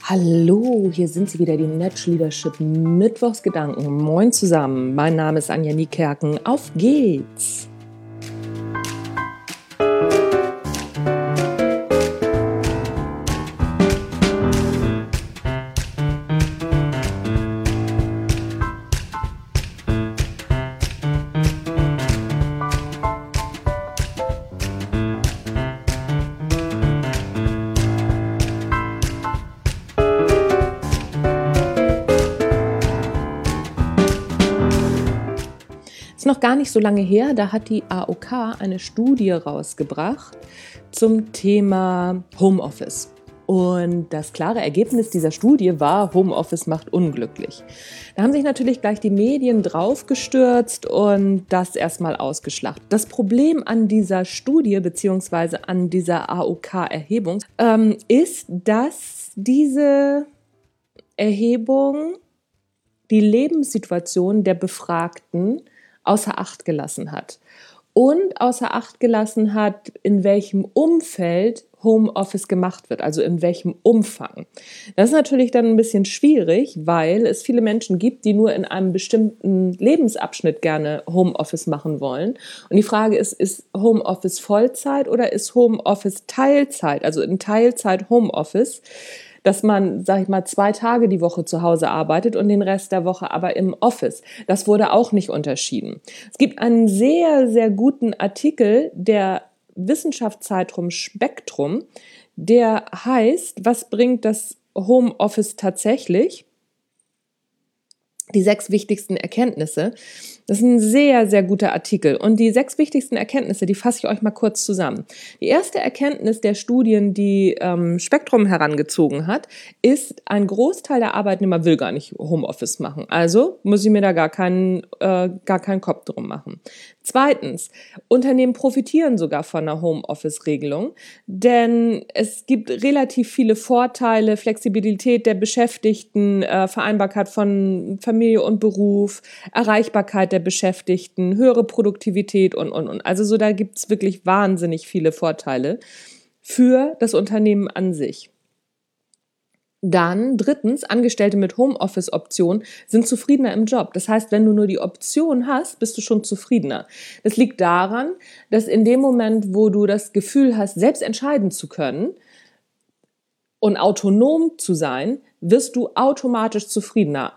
Hallo, hier sind sie wieder, die Natch Leadership Mittwochsgedanken. Moin zusammen, mein Name ist Anja Niekerken. Auf geht's! Ist noch gar nicht so lange her, da hat die AOK eine Studie rausgebracht zum Thema Homeoffice. Und das klare Ergebnis dieser Studie war, Homeoffice macht unglücklich. Da haben sich natürlich gleich die Medien draufgestürzt und das erstmal ausgeschlachtet. Das Problem an dieser Studie bzw. an dieser AOK-Erhebung ist, dass diese Erhebung die Lebenssituation der Befragten außer Acht gelassen hat. Und außer Acht gelassen hat, in welchem Umfeld Homeoffice gemacht wird, also in welchem Umfang. Das ist natürlich dann ein bisschen schwierig, weil es viele Menschen gibt, die nur in einem bestimmten Lebensabschnitt gerne Homeoffice machen wollen. Und die Frage ist Homeoffice Vollzeit oder ist Homeoffice Teilzeit, also in Teilzeit Homeoffice, dass man, 2 Tage die Woche zu Hause arbeitet und den Rest der Woche aber im Office. Das wurde auch nicht unterschieden. Es gibt einen sehr, sehr guten Artikel der Wissenschaftszeitung Spektrum, der heißt, was bringt das Homeoffice tatsächlich? Die 6 wichtigsten Erkenntnisse. Das ist ein sehr, sehr guter Artikel. Und die 6 wichtigsten Erkenntnisse, die fasse ich euch mal kurz zusammen. Die erste Erkenntnis der Studien, die Spektrum herangezogen hat, ist, ein Großteil der Arbeitnehmer will gar nicht Homeoffice machen. Also muss ich mir da gar keinen Kopf drum machen. Zweitens, Unternehmen profitieren sogar von einer Homeoffice-Regelung, denn es gibt relativ viele Vorteile, Flexibilität der Beschäftigten, Vereinbarkeit von Familie und Beruf, Erreichbarkeit der Beschäftigten, höhere Produktivität und. Also so, da gibt's wirklich wahnsinnig viele Vorteile für das Unternehmen an sich. Dann drittens, Angestellte mit Homeoffice-Option sind zufriedener im Job. Das heißt, wenn du nur die Option hast, bist du schon zufriedener. Das liegt daran, dass in dem Moment, wo du das Gefühl hast, selbst entscheiden zu können und autonom zu sein, wirst du automatisch zufriedener.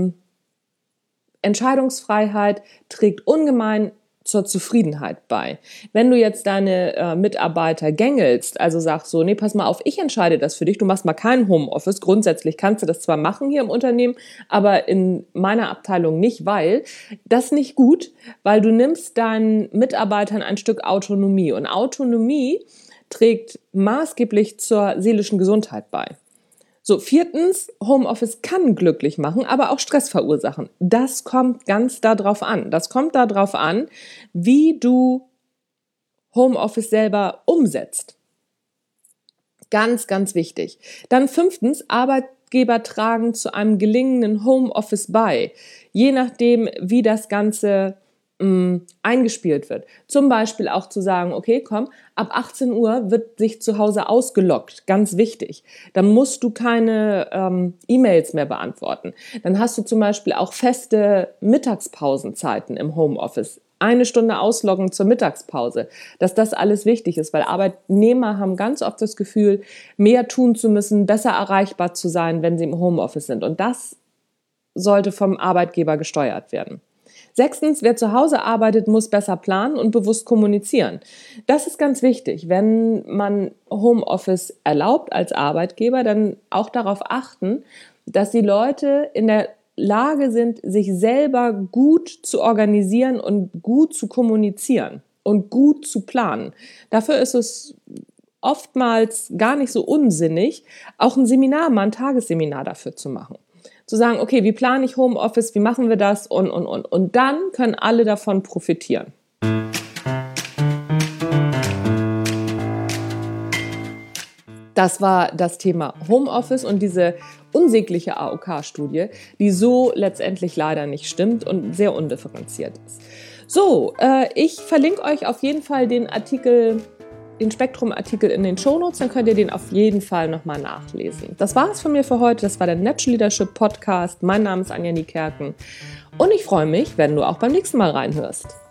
Entscheidungsfreiheit trägt ungemein zur Zufriedenheit bei. Wenn du jetzt deine Mitarbeiter gängelst, also sagst so, nee, pass mal auf, ich entscheide das für dich, du machst mal kein Homeoffice, grundsätzlich kannst du das zwar machen hier im Unternehmen, aber in meiner Abteilung nicht, weil das nicht gut, weil du nimmst deinen Mitarbeitern ein Stück Autonomie und Autonomie trägt maßgeblich zur seelischen Gesundheit bei. So, 4. Homeoffice kann glücklich machen, aber auch Stress verursachen. Das kommt ganz darauf an. Das kommt darauf an, wie du Homeoffice selber umsetzt. Ganz, ganz wichtig. Dann 5. Arbeitgeber tragen zu einem gelingenden Homeoffice bei. Je nachdem, wie das Ganze eingespielt wird. Zum Beispiel auch zu sagen, okay, komm, ab 18 Uhr wird sich zu Hause ausgeloggt, ganz wichtig. Dann musst du keine E-Mails mehr beantworten. Dann hast du zum Beispiel auch feste Mittagspausenzeiten im Homeoffice. 1 Stunde ausloggen zur Mittagspause, dass das alles wichtig ist, weil Arbeitnehmer haben ganz oft das Gefühl, mehr tun zu müssen, besser erreichbar zu sein, wenn sie im Homeoffice sind. Und das sollte vom Arbeitgeber gesteuert werden. 6. Wer zu Hause arbeitet, muss besser planen und bewusst kommunizieren. Das ist ganz wichtig. Wenn man Homeoffice erlaubt als Arbeitgeber, dann auch darauf achten, dass die Leute in der Lage sind, sich selber gut zu organisieren und gut zu kommunizieren und gut zu planen. Dafür ist es oftmals gar nicht so unsinnig, auch ein Seminar, mal ein Tagesseminar dafür zu machen. Zu sagen, okay, wie plane ich Homeoffice, wie machen wir das und. Und dann können alle davon profitieren. Das war das Thema Homeoffice und diese unsägliche AOK-Studie, die so letztendlich leider nicht stimmt und sehr undifferenziert ist. So, ich verlinke euch auf jeden Fall den Artikel den Spektrum-Artikel in den Shownotes, dann könnt ihr den auf jeden Fall nochmal nachlesen. Das war es von mir für heute. Das war der Natural Leadership Podcast. Mein Name ist Anja Niekerken und ich freue mich, wenn du auch beim nächsten Mal reinhörst.